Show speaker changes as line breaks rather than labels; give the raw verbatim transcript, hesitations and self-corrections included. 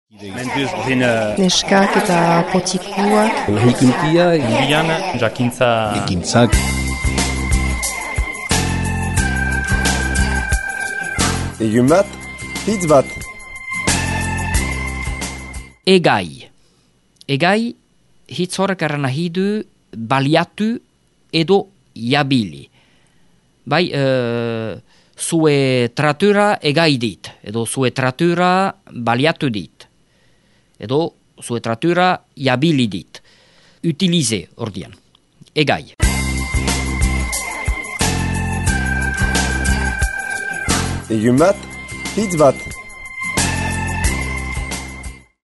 Neskak eta potikuak.
Lahikuntia,
Indian, jakintza...
ekintzak.
Egun bat, hitz bat.
Egai. Egai, hitz horrek erran nahi du baliatu edo jabili. Bai, uh, zue tratura egai dit, edo zue tratura baliatu dit, edo zue tratura jabili dit. Utilize ordian. Egai.
Egun bat, hitz bat.